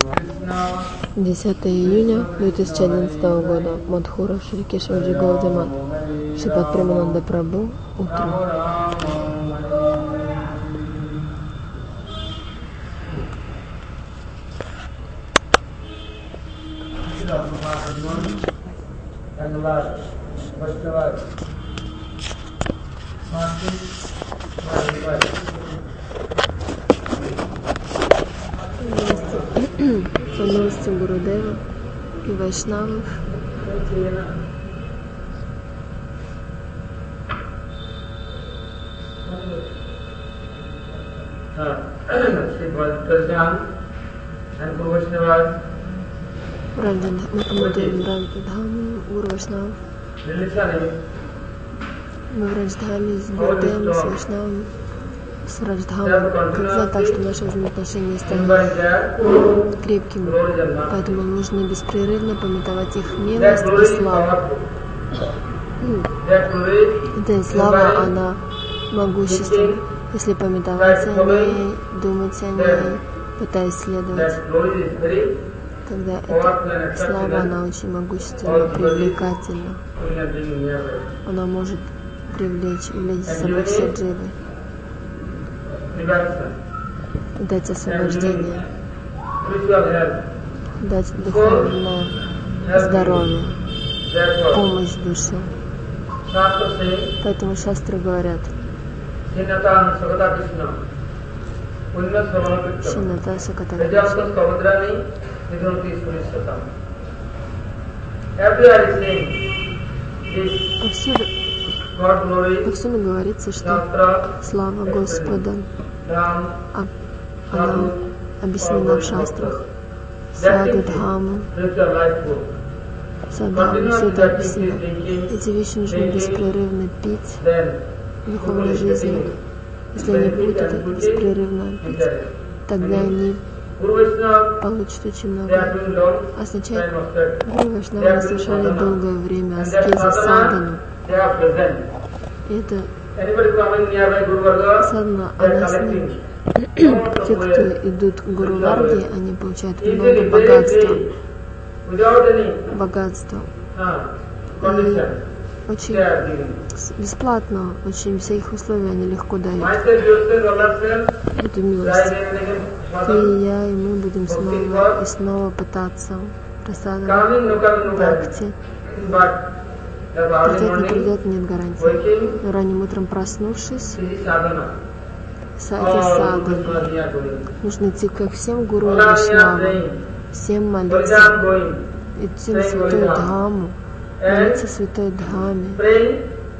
10 июня 2011 года. Мадхура, Шри Кешаваджи Гаудия Мат. Шрипад Премананда Прабху. Утро. По милости Гурудева и Вайшнавов Раджадхам, Гуру Вайшнавов. Мы в Радждхаме с Гурудевом, с Вайшнавом, с Радждхамом. Как сделать так, чтобы наши взаимоотношения стали крепкими? Поэтому нужно беспрерывно пометовать их милость и славу. Эта слава, она могущественна. Если пометовать о ней, думать о ней, пытаясь следовать, тогда эта слава, она очень могущественна, привлекательна. Она может привлечь с собой все дживы, дать освобождение, дать духовное здоровье, помощь душе. Поэтому шастры говорят: Шината Саката Кришна. Повсюду говорится, что слава Господа, она объяснена в шастрах. Садхаму, все это объяснено. Эти вещи нужно беспрерывно пить в духовной жизни. Если они будут это беспрерывно пить, тогда они получат очень много. Означает, Гуру Вайшнавы совершали долгое время аскезы садхану. И это садхана, она с ним. Те, кто идут к Гуру Варге, они получают много богатства. И очень бесплатно, очень без всяких условий они легко дают эту милость. Ты и я, и мы будем снова и снова пытаться просадовать бхакти. Придет, не придет, нет гарантии. Но ранним утром проснувшись, садхана, нужно идти ко всем гуру Вайшнавам, всем молиться, идти на святой Дхаму, молиться в святой Дхаме,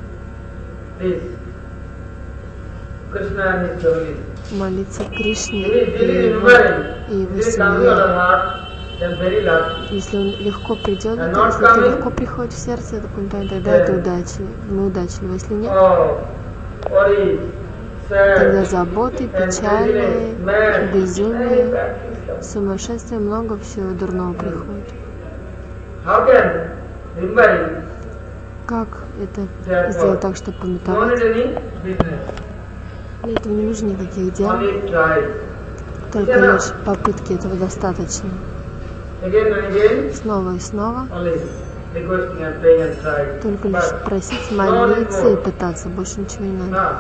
молиться Кришне и его семье. Если он легко придет, если это легко приходит в сердце, тогда это удачливо, мы удачливы. Если нет, тогда заботы, печали, безумие, сумасшествие, много всего дурного приходит. Как это сделать так, чтобы пометовать? Для этого не нужно никаких дел, только лишь попытки, этого достаточно. Снова и снова, только лишь просить, молиться и пытаться, больше ничего не надо.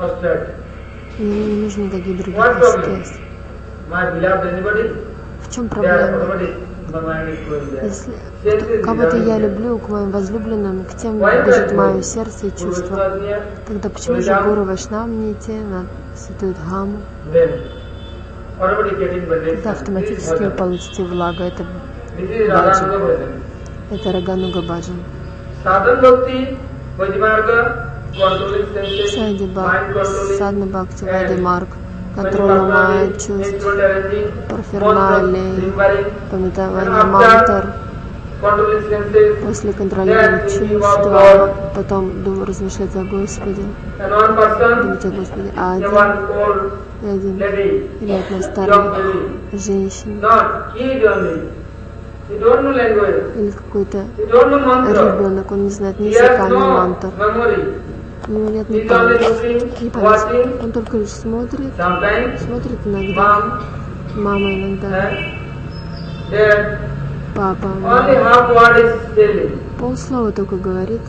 Не нужно никаких других аскез. В чем проблема? Если кого-то я люблю, к моим возлюбленным, к тем бежит мое сердце и чувства, тогда почему же Гуру Вайшнавам не идти на святую Дхаму? Тогда автоматически вы получите влагу. Это баджан. Это Рагануга баджан. Садхана Бхакти Вайди Марг. Контроль ума и чувств, парферналии, пометование мантр, после контролирования чувства, потом размышлять о Господе, думать о Господе, а один или одна старая женщина, или какой-то ребенок, он не знает ни языка, ни мантр. У него нет ни памяти. Он только лишь смотрит иногда, мама иногда, Папа полслова только говорит.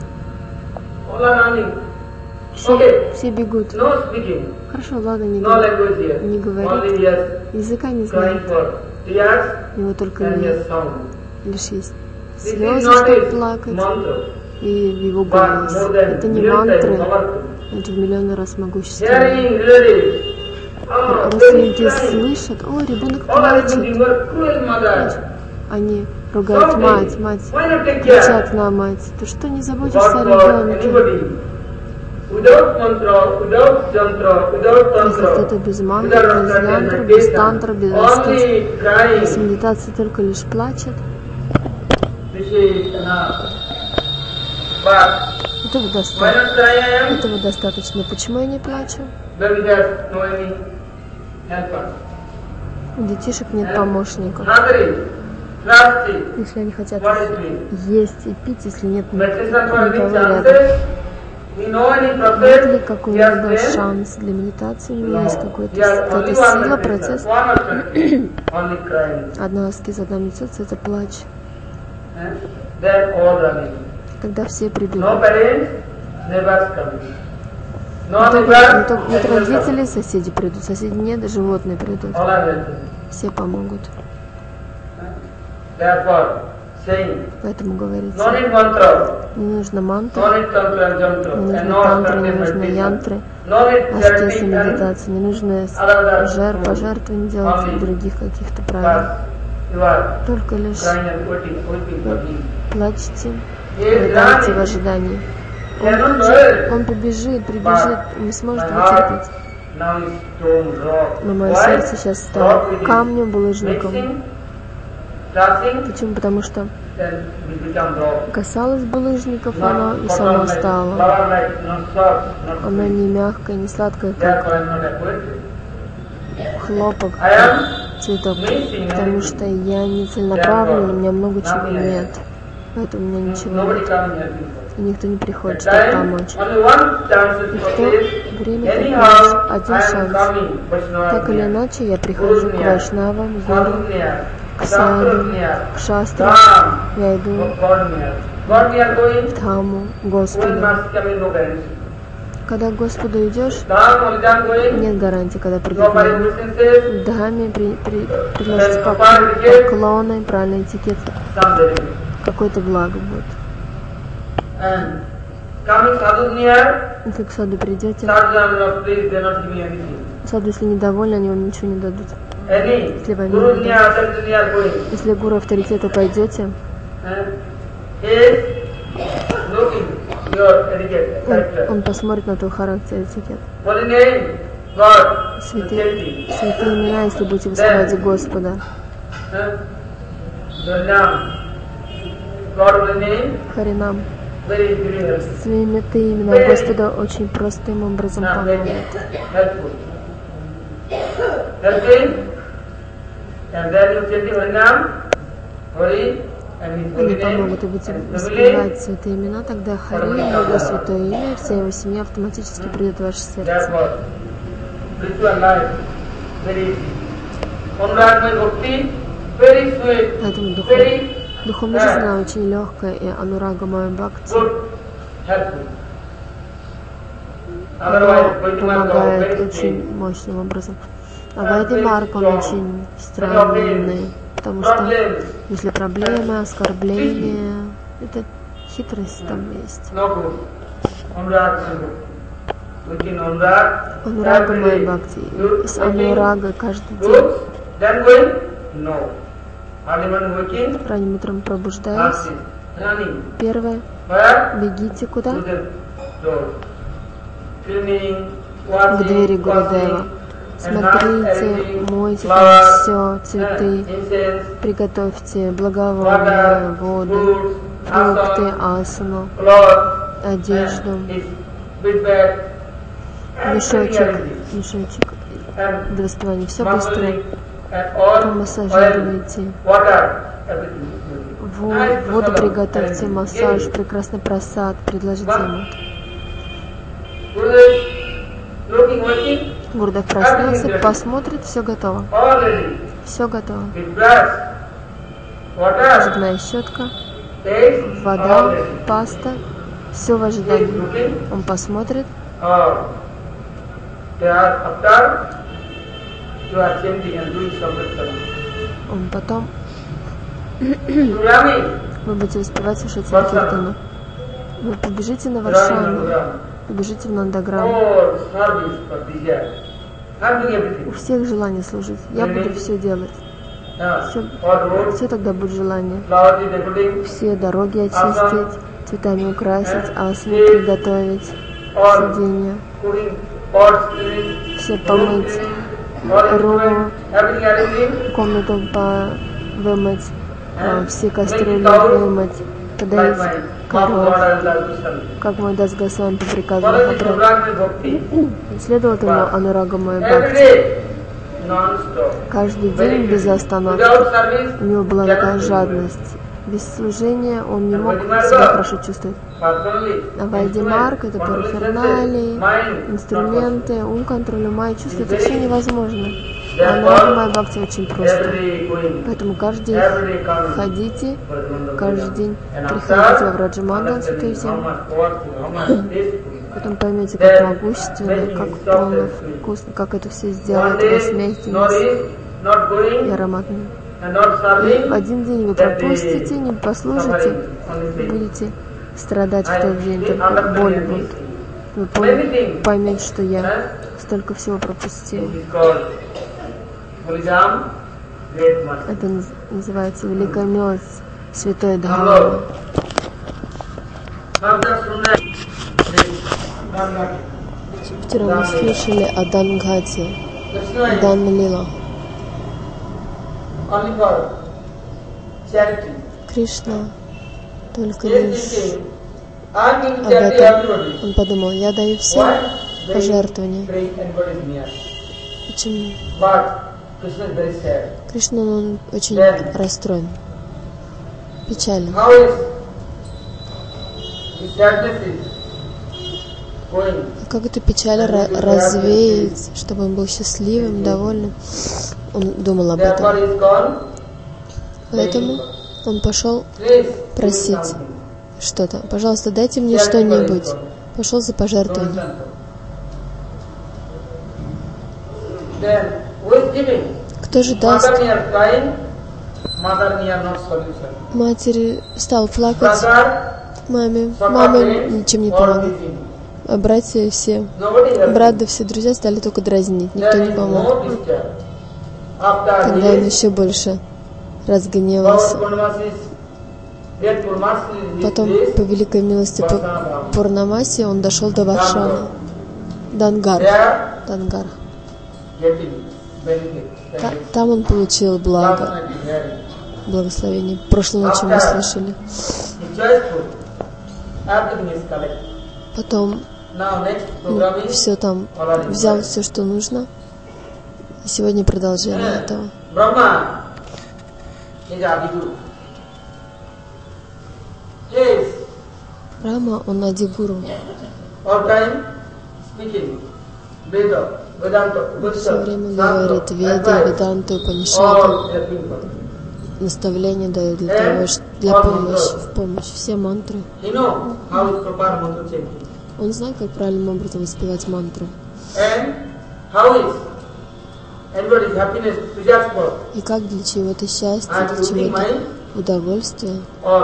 Все бегут. Хорошо, ладно, не говорит. Языка не знает. У него только лишь есть слезы, чтобы плакать, и его голос. Это не мантры, это в миллионы раз могущественнее. Родственники слышат: о, ребенок плачет. Они ругают мать, кричат на мать: ты что, не заботишься о ребенке? Если кто-то без мантры, без янтры, без тантры, без астуты, без медитации только лишь плачет, этого достаточно. Почему я не плачу? У детишек нет помощников. Если они хотят есть и пить, если нет никого рядом. Нет ли какой-либо шанс для медитации? У меня есть какая-то сила, процесс. Одна аскеза, одна медитация — это плач. Тогда все придут. Нет родителей, соседи придут. Соседи нет, животные придут. Все помогут. Поэтому говорится, не нужно мантры, не нужно тантры, не нужно янтры, аскезы, медитации, не нужно пожертвования делать и других каких-то правил. Только лишь плачьте, рыдайте в ожидании. Он прибежит, не сможет вытерпеть. Но мое сердце сейчас стало камнем, булыжником. Почему? Потому что касалось булыжников оно и само стало. Оно не мягкое, не сладкое, как хлопок, как цветок. Потому что я не целенаправлен, у меня много чего нет. Поэтому у меня ничего нет. И никто не приходит, чтобы помочь. И в то время приходит один шанс. Так или иначе, я прихожу к вайшнавам, гуру, к саду, к шастрам. Я иду в Дхаму, Господу. Когда к Господу идешь, нет гарантии, когда придет мир. В Дхаме приносят поклоны, правильный этикет. Какое-то благо будет. Если к саду придете, саду, если недовольны, они вам ничего не дадут. Если вам не дадут. Если гуру авторитета пойдете, он посмотрит на твой характер, этикет. Святые имена, если будете вызывать Господа. Харинам. Святые имена Господа очень простым образом помогут. Они помогут, и будете воспевать святые имена, тогда Хари, его святое имя, и вся его семья автоматически придет в ваше сердце. Поэтому духовная жизнь, она очень легкая, и анурага моя бхакти помогает очень мощным образом. А Вайди Марк, он очень странный, потому что если проблемы, оскорбления, это хитрость там есть. Анурага моя бхакти. С анурага каждый день. Ранним утром пробуждаясь, первое, бегите куда? К двери Гурудева. Смотрите, мойте там все, цветы, приготовьте благовония, воду, фрукты, асану, одежду, мешочек для воспевания. Все быстро помассажируйте. Воду приготовьте, массаж, прекрасный прасад, предложите ему. Гурудев проснется, посмотрит, все готово. Все готово. зубная щетка, вода, паста, все в ожидании. Он посмотрит, он потом вы будете успевать слушать Санкиртану. Вы побежите на Варшану, побежите в Нандаграм. У всех желание служить. Я буду все делать. Все тогда будет желание. Все дороги очистить, цветами украсить, асаны приготовить, сиденья, все помыть, руму, комнату вымыть, все кастрюли вымыть, подоить коров, как мой Дас Госвами по приказу Махапрабху. Следовал ему Анурага мой Бхакти. Каждый день без остановки. У него была такая жадность. Без служения он не мог себя хорошо чувствовать. А Вайдимарк — это параферналии, инструменты, ум, контроль ума и чувства. Это все невозможно. А Анурага мой Бхакти очень просто. Поэтому каждый день ходите, каждый день приходите во Враджамандал, Святой Землю. Потом поймете, как могущественно, как полно, вкусно, как это все сделает вас мягким и ароматным. И в один день вы пропустите, не послушайте, будете страдать в тот день, только боль будет. Вы поймете, что я столько всего пропустил. Это называется великая милость Святой Дхаммы. Вчера мы слышали о Дангхате, Данлила. Кришна только лишь об этом. Он подумал, я даю всем пожертвования. Почему? Кришна, он очень расстроен, печален. Как эту печаль развеять, чтобы он был счастливым, довольным? Он думал об этом. Поэтому он пошел просить что-то. Пожалуйста, дайте мне что-нибудь. Пошел за пожертвование. Кто же даст? Матери стал плакать. Мама ничем не помогла. А братья все, брат да все друзья стали только дразнить. Никто не помог. Тогда он еще больше разгневался. Потом, по великой милости Пурнамаси, он дошел до Варшаны. Дангар. Там он получил благословение. Прошлой ночью мы слышали. Потом все там взял все, что нужно. И сегодня продолжение этого. Брахма, он Адигуру. Все время говорит Веды, Веданты, Упанишады. Наставления дает для помощи, все мантры. Он знает, как правильным образом воспевать мантры. И как для чего-то счастье, для чего-то удовольствие.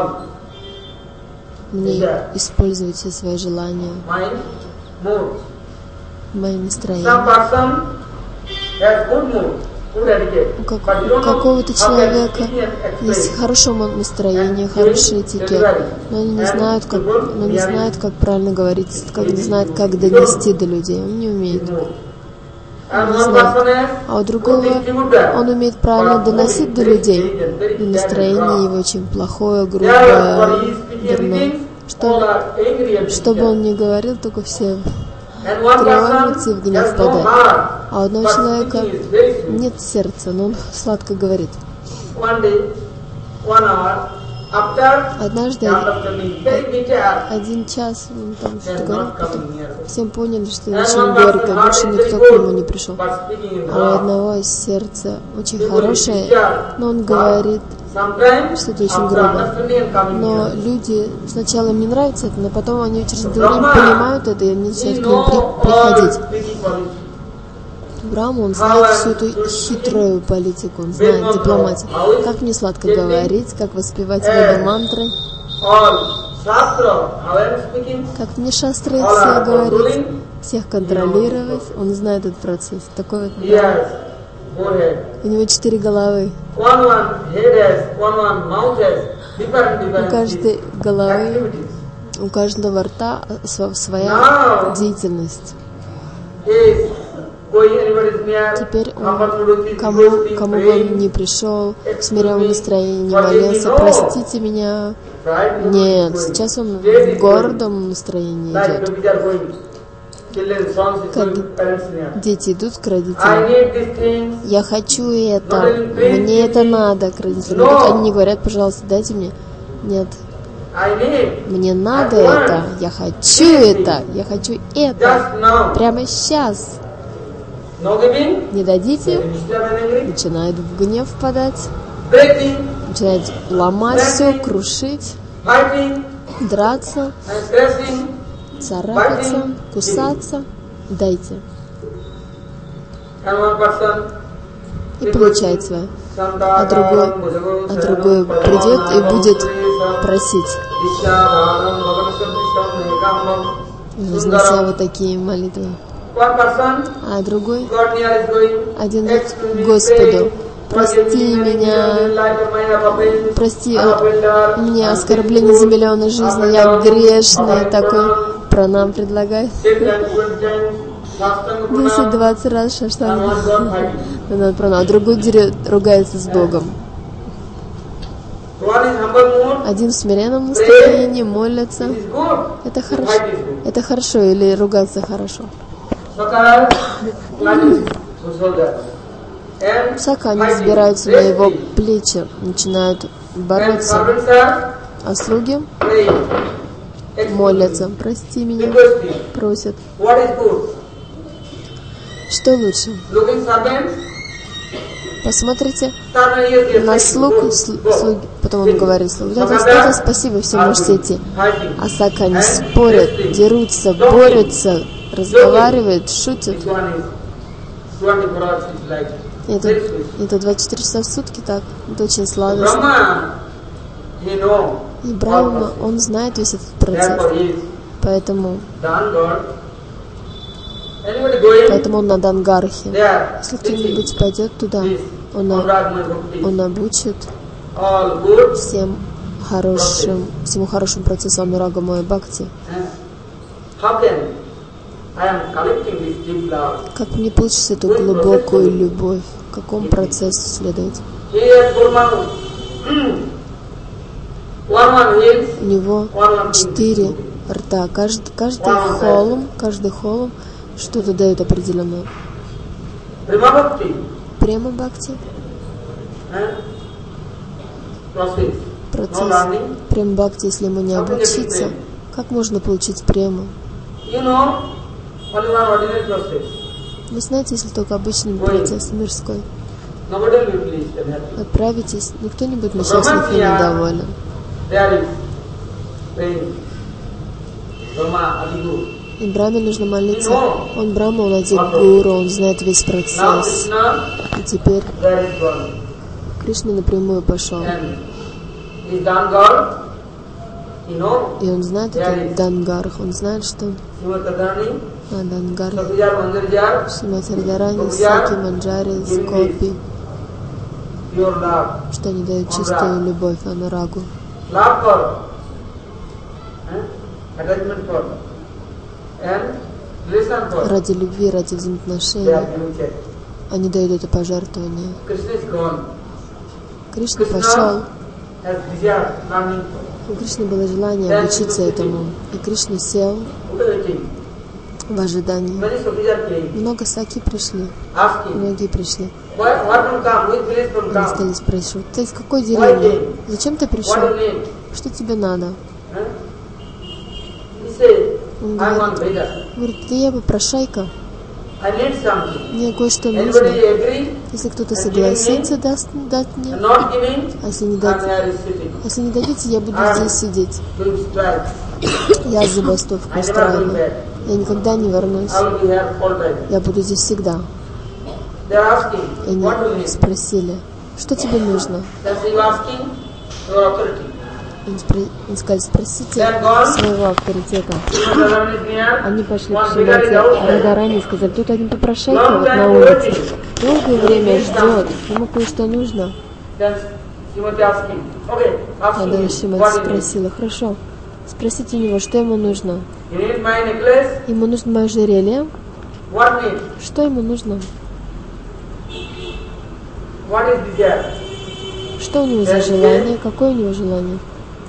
Мне использовать все свои желания, мои настроения. У какого-то человека есть хорошее настроение, хороший этикет, но он не знает, как правильно говорить, не знает, как донести до людей. Он не умеет. Он не знает. А у другого он умеет правильно доносить до людей, но настроение его очень плохое, грубое, дурное. Что бы он ни говорил, только все тревожатся и в гнев впадают. А у одного человека нет сердца, но он сладко говорит. Однажды, 1 час, он там что-то говорил, потом всем поняли, что очень горько, больше никто к нему не пришел. А у одного сердце очень хорошее, но он говорит что-то очень грубо. Но люди сначала им не нравится это, но потом они через время понимают это, и они начинают к ним приходить. Брахма, он знает всю эту хитрую политику, он знает дипломатию. Как мне сладко говорить, как воспевать веды мантры, как мне шастры все говорить, всех контролировать. Он знает этот процесс. Такой вот Брахма. У него 4 головы. У каждой головы, у каждого рта своя деятельность. Теперь он, кому бы он ни пришел, в смиренном настроении, не молился, простите меня. Нет, сейчас он в гордом настроении идет. Как дети идут к родителям. Я хочу это, мне это надо к родителям. Но они не говорят, пожалуйста, дайте мне. Нет. Мне надо это, я хочу это. Прямо сейчас. Не дадите, начинают в гнев впадать, начинают ломать все, крушить, драться, царапаться, кусаться. Дайте. И получает свое. А другой придет и будет просить. Вознося вот такие молитвы. А другой, один Господу, прости меня, прости мне оскорбление за миллионы жизней, я грешный такой, пранам предлагает. 10-20 раз шаштангу. А другой ругается с Богом. Один в смиренном настроении молится. Это хорошо. Это хорошо или ругаться хорошо. Сака, они взбираются на его плечи, начинают бороться. А слуги молятся. Прости меня, просят. Что лучше? Посмотрите на слуг, потом он говорит, это спасибо, все, можете идти. А Сака, они спорят, дерутся, борются, разговаривают, шутят. Это 24 часа в сутки так. Это очень сладостно. И Брахма, он знает весь этот процесс. Поэтому он на Дангархе. Если кто-нибудь пойдет туда, он обучит всему хорошему процессу Анурагамая Бхакти. Как мне получится эту глубокую любовь? В каком процессе следовать? У него 4 рта. Каждый холм что-то дает определенное. Према Бхакти. Процесс Према Бхакти, если ему не обучиться, как можно получить прему? Вы знаете, если только обычный процесс мирской. Отправитесь, никто не будет несчастлив и недоволен. И Брахме нужно молиться. Он Брахма, он Адигуру, он знает весь процесс. И теперь Кришна напрямую пошел. И он знает этот Дангарх, он знает, что на Дангархе Шримати Радхарани, Саки, Манджари, Скопи, что они дают чистую любовь, анурагу. Ради любви, ради взаимоотношений они дают это пожертвование. Кришна пошел. У Кришны было желание обучиться этому. И Кришна сел в ожидании. Много саки пришли. Многие пришли. Они стали спрашивать: ты из какой деревни? Зачем ты пришел? Что тебе надо? Он говорит, да я попрошайка. Мне кое-что нужно. Если кто-то согласится дать мне, а если не дадите, я буду здесь сидеть. Я забастовку устраиваю. Я никогда не вернусь. Я буду здесь всегда. И они спросили, что тебе нужно? Он сказал, спросите своего авторитета. Они пошли к Шримати Радхарани и сказали, тут один попрошайка вот на улице. Долгое время ждет, ему кое-что нужно. Тогда Шримати спросила, хорошо, спросите у него, что ему нужно. Ему нужно мое ожерелье. Что ему нужно? Что у него за желание? Какое у него желание?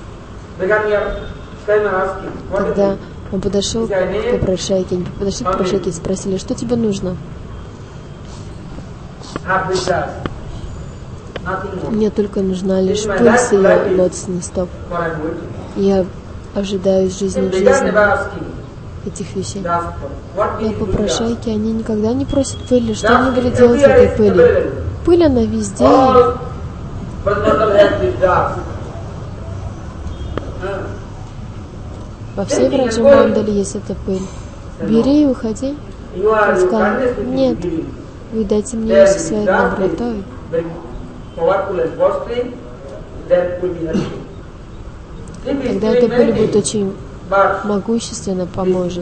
Тогда он подошел к попрошайке. Они подошли к попрошайке и спросили, что тебе нужно? Мне только нужна лишь пыль с ее лотосных стоп. Я ожидаю жизни в жизни этих вещей. Но попрошайки, они никогда не просят пыли. Что они будут делать с этой пылью? Пыль, она везде. Во всей Враджамандале есть эта пыль. Бери и уходи. Он сказал, нет, вы дайте мне ее со своей добротой. Тогда эта пыль будет очень могущественно поможет.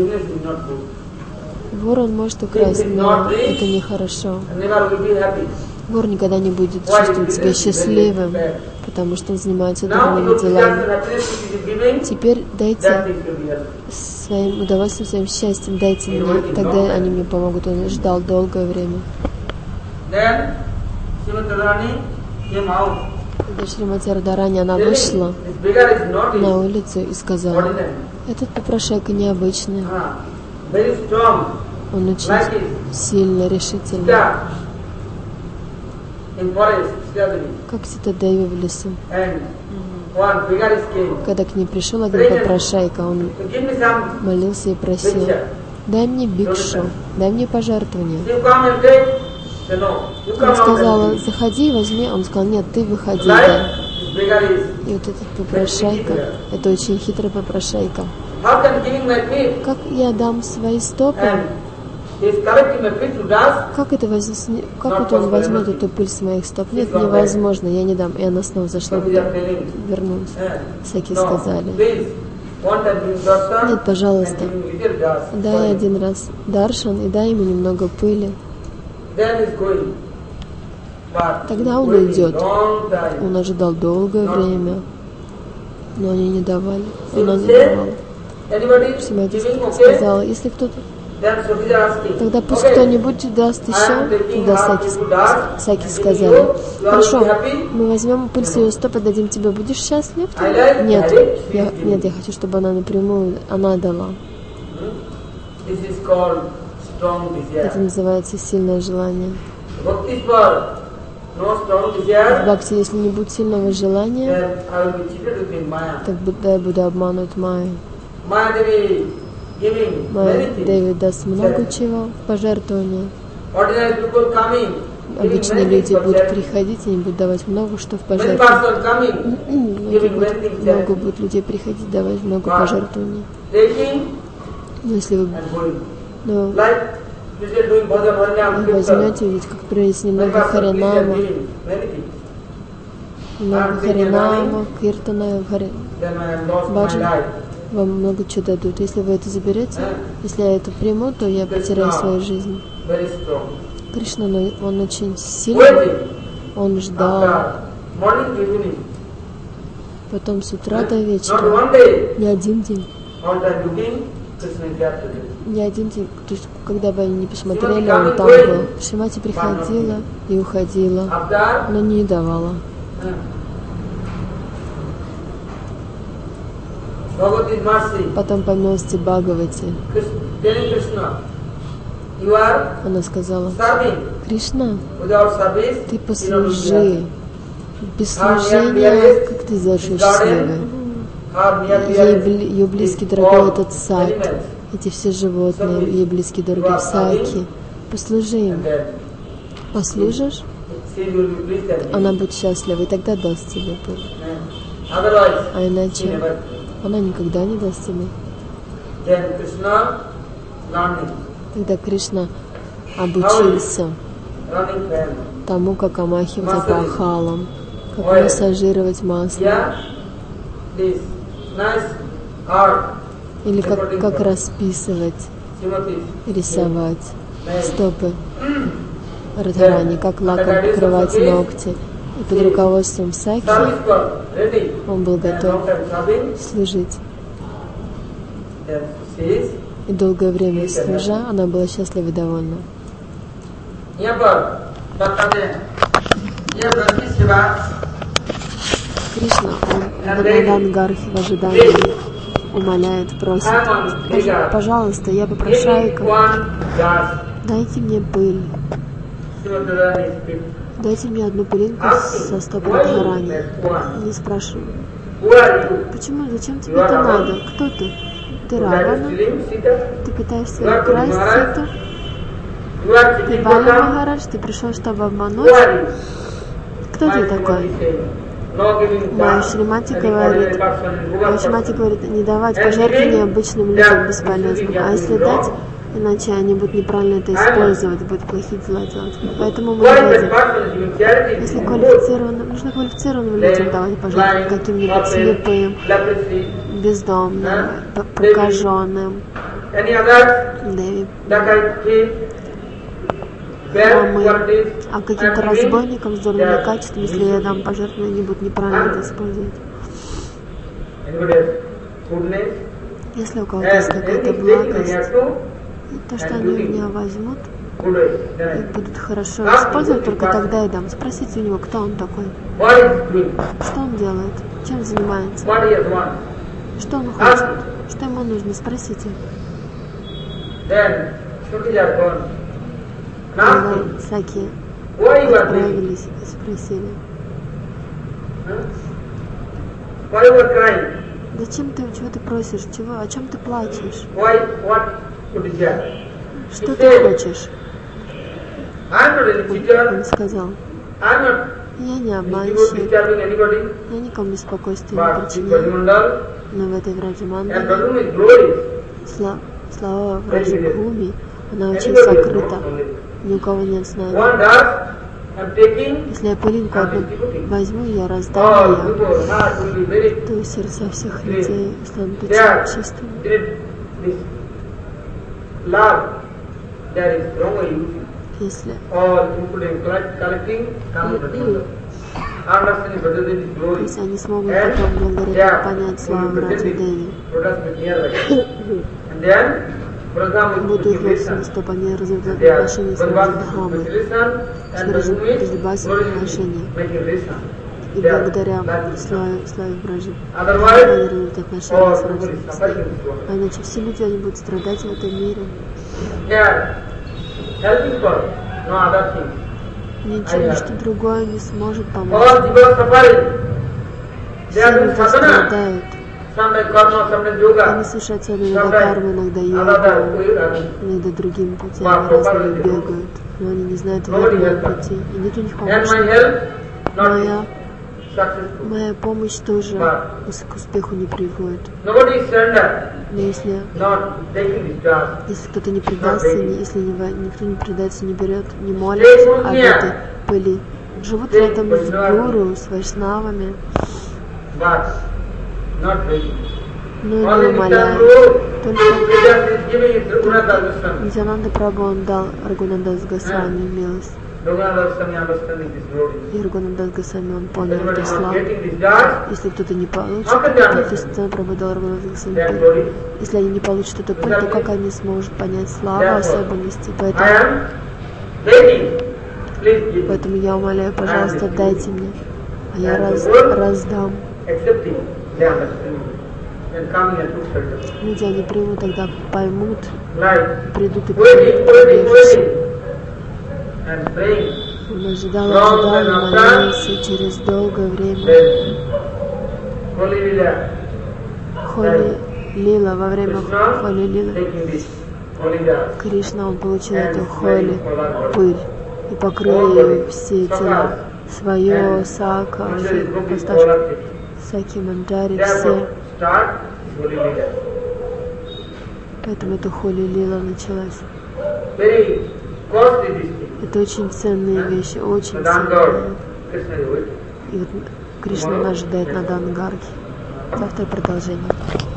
Вор он может украсть, но это нехорошо. Вор никогда не будет чувствовать себя счастливым, потому что он занимается дурными делами. Теперь дайте своим удовольствием, своим счастьем, дайте мне, тогда они мне помогут. Он ждал долгое время. Когда Шримати Радхарани, она вышла на улицу и сказала, этот попрошайка необычный. Он очень сильно, решительно. Как Ситадеви в лесу. Когда к ней пришел один попрошайка, он молился и просил, дай мне бикшу, дай мне пожертвование. Он сказала, заходи, возьми. Он сказал, нет, ты выходи. Да. И вот этот попрошайка, это очень хитрый попрошайка. Как я дам свои стопы? Как это он возьмет эту пыль с моих стоп? Нет, невозможно, я не дам. И она снова зашла, вернулась. Саки сказали, нет, пожалуйста, дай один раз даршан и дай ему немного пыли. Тогда он уйдет. Он ожидал долгое время, но они не давали. Она не давала. Шримати сказала, если кто-то, тогда пусть кто-нибудь даст еще. Тогда Саки сказали, хорошо, мы возьмем пыль с ее стоп и дадим тебе, будешь счастлив? Нет, я хочу, чтобы она напрямую, она дала. Это называется сильное желание. В бхакти, если не будет сильного желания, тогда я буду обманут Майей. Майя Деви даст много чего в пожертвование. Обычные люди будут приходить, они будут давать много что в пожертвование. Много будет людей приходить, давать много пожертвований. Но если вы возьмете, ведь как принести немного харинама, киртана, баджан, вам много чего дадут. Если вы это заберете, если я это приму, то я потеряю свою жизнь. Кришна, он очень сильный, он ждал. Потом с утра до вечера, не один день. Не один день, то есть, когда бы они не посмотрели, он там был. Шримати приходила и уходила, но не давала. Потом по милости Бхагавати она сказала, Кришна, ты послужи. Без служения, как ты сделаешь ее счастливой? Ее близкий, дорогой этот сад, эти все животные, ей близкие, дорогие, всякие. Послужи им. Послужишь, она будет счастлива, и тогда даст тебе пыль. А иначе она никогда не даст тебе. Тогда Кришна обучился тому, как омахиваться пахалом, как массажировать масло, или как расписывать, рисовать стопы Радхарани, как лаком покрывать ногти. И под руководством Саки он был готов служить. И долгое время служа, она была счастлива и довольна. Кришна, он Бхагадангархи в ожидании умоляет, просит: пожалуйста, я попрошайка, дайте мне пыль. Дайте мне одну пылинку со стопы Радхарани. Не спрашиваю: почему, зачем тебе это надо? Кто ты? Ты Равана? Ты пытаешься украсть это? Ты Бала Махарадж? Ты пришел, чтобы обмануть? Кто ты такой? Моя Шримати говорит, не давать пожертвования обычным людям бесполезным. А если дать, иначе они будут неправильно это использовать, будут плохие дела делать. Поэтому мы не дадим. Если нужно квалифицированным людям давать пожертвования, каким-нибудь слепым, бездомным, прокаженным, а каким-то разбойникам с дурными качествами, если я дам пожертвования, они будут неправильно это использовать. Если у кого-то есть какая-то благость, то, что они у меня возьмут и будут хорошо использовать, только тогда я дам. Спросите у него, кто он такой, что он делает, чем занимается, что он хочет, что ему нужно, спросите. Саки отправились и спросили: зачем ты, чего ты просишь, о чем ты плачешь? Что ты хочешь? Он сказал: я не обманщик, я никому беспокойствия не причиняю, но в этой Враджамандале слава Враджабхуми, она очень сокрыта, ни у кого нет знания. Если я пылинку одну возьму, я раздам ее, то сердца всех людей станут чистыми. Если они смогут потом благодаря понять славу Враджадеви, будут их родственность, чтобы они развивают отношения с Враджадхамой, чтобы разлибать отношения. И благодаря славе Враджи они развивают отношения с Враджадхамой. А иначе все люди, они будут страдать в этом мире. Ничто другое не сможет помочь. Все люди страдают. Они совершают иногда карму, иногда йогу, иногда другими путями разными бегают, но они не знают верного пути, и нет у них помощи. Моя помощь тоже к успеху не приводит. Но если кто-то не предастся, если никто не предается, не берет, не молится об этой пыли, живут рядом с гуру, с вайшнавами, но не умоляют. Только Нитьянанда Прабху он дал Рагунандас Госвами милость. И Рагунандас Госвами он понял эту славу. Если кто-то не получит, то Нитьянанда Прабху дал Рагунандас Госвами пыль. Если они не получат эту пыль, то как они смогут понять славу, особенности? Поэтому я умоляю, пожалуйста, дайте мне, а я раздам. Люди, они примут, тогда поймут, придут и придут. Он ожидал, молился, и через долгое время Холи лила, во время холи лилы, Кришна, он получил эту холи, пыль, и покрыл ею все тела, свое, сака, саки, манджари, все. Поэтому эта холи лила началась. Это очень ценные вещи, очень ценные. И вот Кришна нас ожидает на Дангарге. Завтра продолжение.